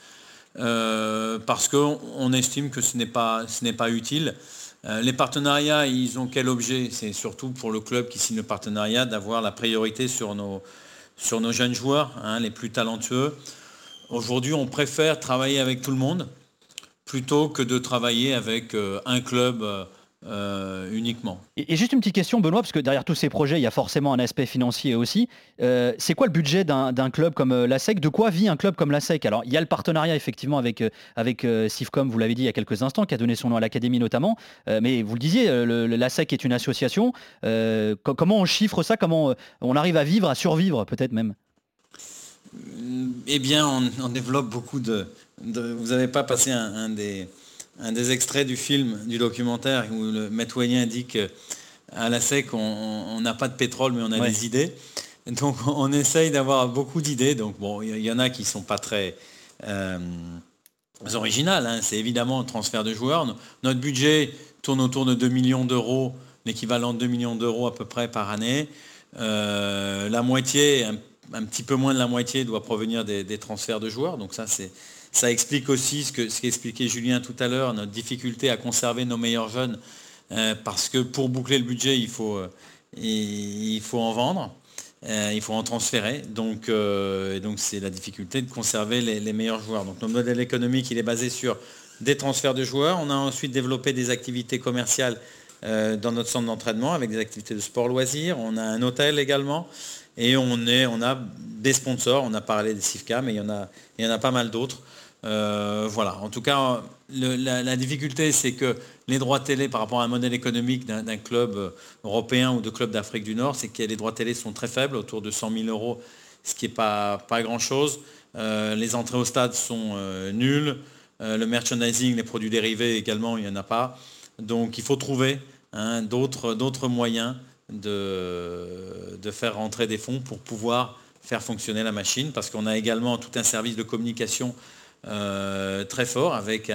euh, parce qu'on on estime que ce n'est pas, ce n'est pas utile. Euh, les partenariats, ils ont quel objet ? C'est surtout pour le club qui signe le partenariat d'avoir la priorité sur nos, sur nos jeunes joueurs, hein, les plus talentueux. Aujourd'hui, on préfère travailler avec tout le monde plutôt que de travailler avec euh, un club euh, Euh, uniquement. Et, et juste une petite question, Benoît, parce que derrière tous ces projets, il y a forcément un aspect financier aussi. Euh, c'est quoi le budget d'un, d'un club comme euh, l'A S E C ? De quoi vit un club comme l'A S E C ? Alors, il y a le partenariat effectivement avec, euh, avec euh, Sifcom, vous l'avez dit il y a quelques instants, qui a donné son nom à l'Académie notamment. Euh, mais vous le disiez, le, le, l'A S E C est une association. Euh, co- comment on chiffre ça ? Comment euh, on arrive à vivre, à survivre peut-être même ? Eh bien, on, on développe beaucoup de... de vous n'avez pas passé un, un des... un des extraits du film, du documentaire, où le maître Wayne dit qu'à la S E C, on n'a pas de pétrole, mais on a ouais. des idées. Donc on essaye d'avoir beaucoup d'idées. Donc bon, il y, y en a qui ne sont pas très euh, originales. Hein. C'est évidemment le transfert de joueurs. Notre budget tourne autour de deux millions d'euros, l'équivalent de deux millions d'euros à peu près par année. Euh, la moitié, un, un petit peu moins de la moitié, doit provenir des, des transferts de joueurs. Donc ça, c'est... Ça explique aussi ce que ce qu'expliquait Julien tout à l'heure, notre difficulté à conserver nos meilleurs jeunes, euh, parce que pour boucler le budget, il faut, euh, il, il faut en vendre, euh, il faut en transférer. Donc, euh, et donc c'est la difficulté de conserver les, les meilleurs joueurs. Donc notre modèle économique, il est basé sur des transferts de joueurs. On a ensuite développé des activités commerciales euh, dans notre centre d'entraînement, avec des activités de sport loisirs. On a un hôtel également. Et on, est, on a des sponsors. On a parlé des Sifka, mais il y en a, il y en a pas mal d'autres. Euh, voilà, en tout cas, le, la, la difficulté, c'est que les droits télé par rapport à un modèle économique d'un, d'un club européen ou de club d'Afrique du Nord, c'est que les droits télé sont très faibles, autour de cent mille euros, ce qui n'est pas, pas grand-chose. Euh, les entrées au stade sont euh, nulles. Euh, le merchandising, les produits dérivés également, il n'y en a pas. Donc il faut trouver hein, d'autres, d'autres moyens de, de faire rentrer des fonds pour pouvoir faire fonctionner la machine, parce qu'on a également tout un service de communication Euh, très fort avec un,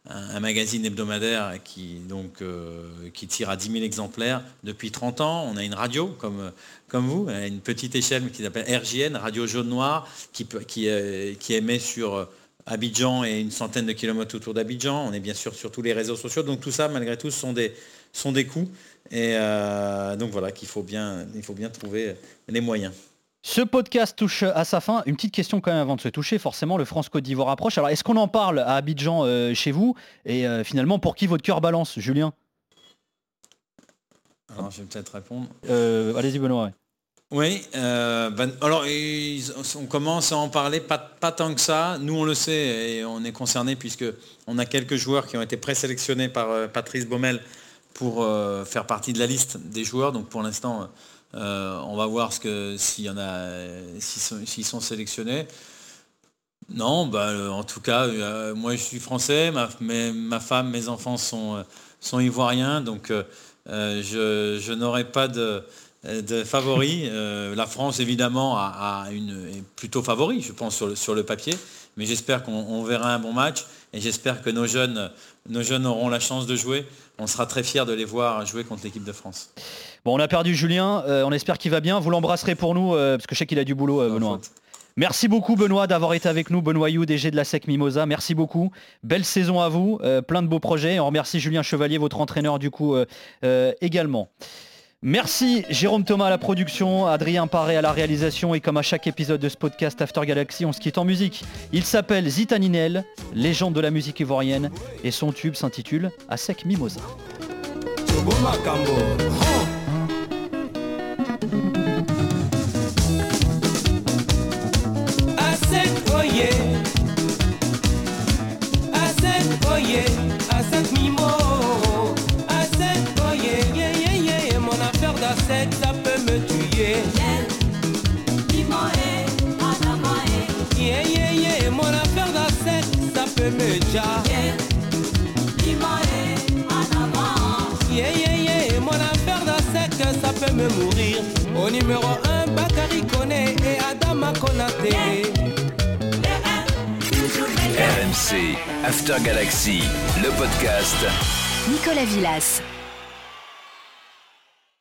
un, un magazine hebdomadaire qui, donc, euh, qui tire à dix mille exemplaires depuis trente ans. On a une radio comme, comme vous, à une petite échelle qui s'appelle R J N, Radio Jaune Noir, qui, qui, euh, qui émet sur Abidjan et une centaine de kilomètres autour d'Abidjan. On est bien sûr sur tous les réseaux sociaux. Donc tout ça, malgré tout, sont des, sont des coûts. Et euh, donc voilà, qu'il faut bien, il faut bien trouver les moyens. Ce podcast touche à sa fin. Une petite question quand même avant de se toucher. Forcément, le France-Côte d'Ivoire approche. Alors, est-ce qu'on en parle à Abidjan euh, chez vous? Et euh, finalement, pour qui votre cœur balance, Julien? Alors, je vais peut-être répondre. Euh, allez-y, Benoît. Ouais. Oui, euh, ben, alors ils, on commence à en parler, pas, pas tant que ça. Nous, on le sait et on est concerné puisque on a quelques joueurs qui ont été présélectionnés par euh, Patrice Baumel pour euh, faire partie de la liste des joueurs. Donc, pour l'instant... Euh, on va voir ce que s'il y en a, s'ils sont, s'ils sont sélectionnés. Non, bah, euh, en tout cas, euh, moi je suis français, ma, mes, ma femme, mes enfants sont, sont ivoiriens, donc euh, je, je n'aurai pas de, de favoris. Euh, la France évidemment a, a une, est plutôt favori, je pense, sur le, sur le papier, mais j'espère qu'on on verra un bon match et j'espère que nos jeunes, nos jeunes auront la chance de jouer. On sera très fiers de les voir jouer contre l'équipe de France. Bon, on a perdu Julien, euh, on espère qu'il va bien. Vous l'embrasserez pour nous, euh, parce que je sais qu'il a du boulot, euh, Benoît. Merci beaucoup, Benoît, d'avoir été avec nous. Benoît You, D G de la S E C Mimosa. Merci beaucoup. Belle saison à vous, euh, plein de beaux projets. On remercie Julien Chevalier, votre entraîneur, du coup, euh, euh, également. Merci Jérôme Thomas à la production, Adrien Paré à la réalisation et comme à chaque épisode de ce podcast After Galaxy, on se quitte en musique. Il s'appelle Zitaninel, légende de la musique ivoirienne et son tube s'intitule A S E C Mimosa. Ça peut me tuer. Yeah, yeah, yeah, mon affaire d'asset, ça peut me tuer. Yeah, yeah, yeah, mon affaire d'asset, ça peut me mourir. Au numéro un, Bakary Koné et Adama Konaté. R M C After Galaxy, le podcast. Nicolas Villas.